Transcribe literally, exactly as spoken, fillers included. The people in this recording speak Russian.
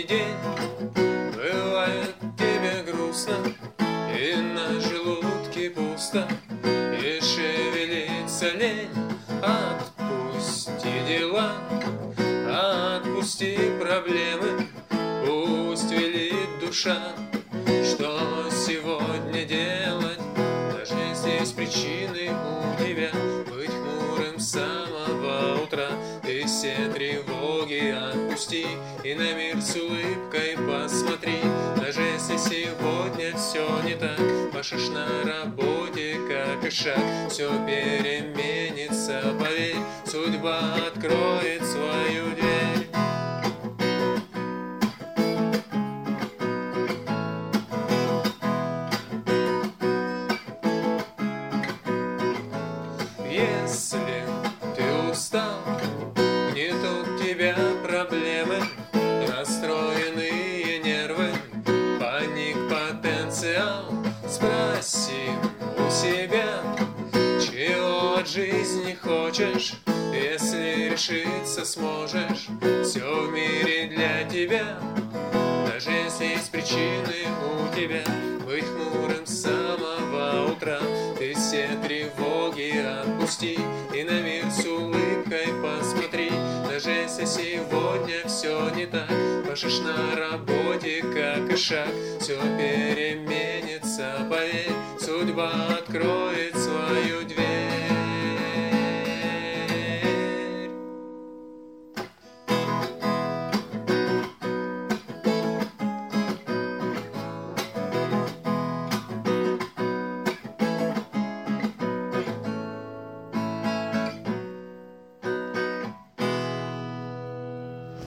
день. Бывает тебе грустно, и на желудке пусто, и шевелится лень. Отпусти дела, отпусти проблемы, пусть велит душа, что сегодня делать. Даже если есть причины у тебя быть хмурым с самого утра, ты все тревоги отпусти и на мир с улыбкой посмотри. Даже если сегодня все не так, машешь на работе как и шаг, все переменится, поверь, судьба откроет свою дверь. Если ты устал, не тут тебя проблемы, расстроенные нервы, паник, потенциал. Спроси у себя, чего от жизни хочешь. Если решиться сможешь, все в мире для тебя. Даже если есть причины у тебя быть хмурым с самого утра, ты все тревоги отпусти и на мир с улыбкой посмотри. Даже если сегодня все не так, машешь на работе как и шаг, все переменится, поверь, судьба откроет свою